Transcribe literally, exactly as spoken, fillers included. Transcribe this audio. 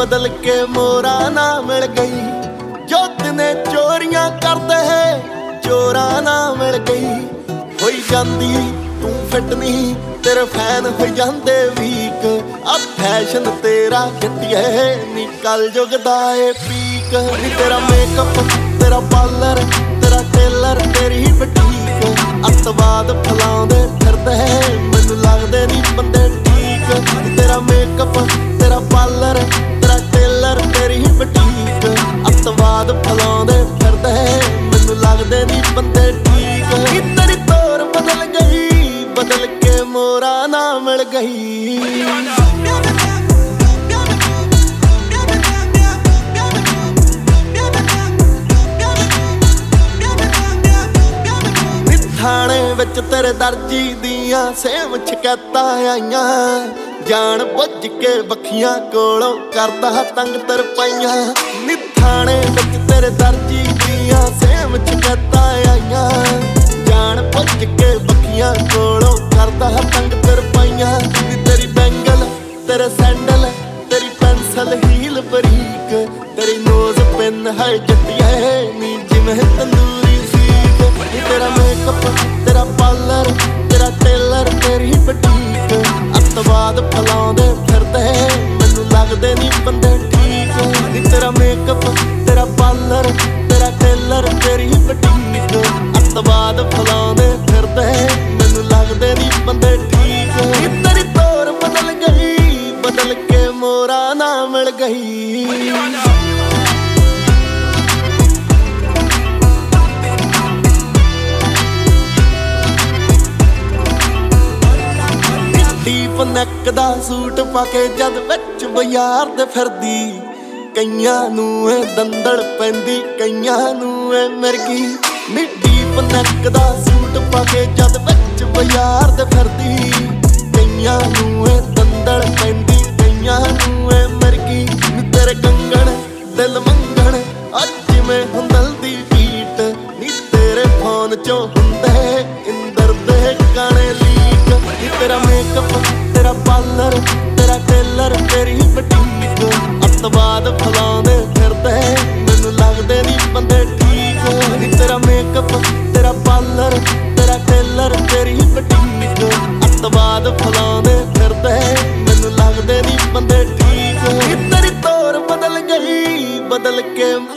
बदल के मोरा ना मिल गई। जो दिने चोरियां करदे चोरा ना मिल गई। होई जांदी तू फिट नहीं तेरे फैन हो जांदे वीक। अब फैशन तेरा घटिया नी कल जुगदा ए पीक। नी तेरा मेकअप तेरा पार्लर तेरा टेलर तेरी बुटीक। अतवाद फैलाउंदे फिरदे मैनू लगदे नी बंदे ठीक। तेरा मेकअप तेरा पार्लर तेरा टेलर तेरी बुटीक। अतवाद फैलाउंदे फिरदे मैनू लगदे नी बंदे ठीक। नी तेरी तोर बदल गई बदल के मोरा ना मिल गई। थाने विच तेरे दर्जी दियां सेम शिकायतां आईयां। जान बुझ के बखियां कोलों करदा तंग तरपाइयां। नी थाने विच तेरे दर्जी दियां सेम शिकायतां आईयां। जान बुझ के बखियां कोलों करदा तंग तरपाइयां। नी तेरी बैंगल तेरे सैंडल तेरी पेंसिल हील बरीक। तेरी नोज पिन है जट्टिया नी जिवें तंदूरी सीख। तेरा मेकअप तेरा पार्लर तेरा टेलर तेरी बुटीक। अतवाद फैलाउंदे फिरदे मैनू लगदे नी बंदे ठीक। नी तेरा मेकअप तेरा पार्लर तेरा टेलर तेरी बुटीक। अतवाद फैलाउंदे फिरदे मैनू लगदे नी बंदे ठीक। नी तेरी तोर बदल गई बदल के मोरा ना मिल गई। ਡੀਪ ਨੈਕ ਦਾ ਸੂਟ ਪਾ ਕੇ ਜਦ ਵਿੱਚ ਬਾਜ਼ਾਰ ਦੇ ਫਿਰਦੀ। ਕਈਆਂ ਨੂੰ ਏ ਦੰਦਲ ਪੈਂਦੀ ਕਈਆਂ ਨੂੰ ਏ ਮਿਰਗੀ। ਨੀ ਡੀਪ ਨੈਕ ਦਾ ਸੂਟ ਪਾ ਕੇ ਜਦ ਵਿੱਚ ਬਾਜ਼ਾਰ ਦੇ ਫਿਰਦੀ। ਕਈਆਂ ਨੂੰ ਏ ਦੰਦਲ ਪੈਂਦੀ ਕਈਆਂ ਨੂੰ ਏ ਮਿਰਗੀ। ਨੀ ਤੇਰੇ ਕੰਗਣ ਦਿਲ ਮੰਗਣ ਅੱਜ ਜਿਵੇਂ ਹੁੰਦਲ ਦੀ ਬੀਟ। ਨੀ ਤੇਰੇ ਫੋਨ ਚੋਂ ਹੁੰਦੇ ਇੰਦਰ ਦੇ ਗਾਣੇ ਲੀਕ। ਨੀ ਤੇਰਾ ਮੇਕਅਪ तेरा पार्लर तेरा टेलर तेरी बुटीक। अतवाद फैलाउंदे फिरदे मैनू लगदे नी बंदे ठीक। नी तेरा मेकअप तेरा पार्लर तेरा टेलर तेरी बुटीक। अतवाद फैलाउंदे फिरदे मैनू लगदे नी बंदे ठीक। नी तेरी तोर बदल गई बदल के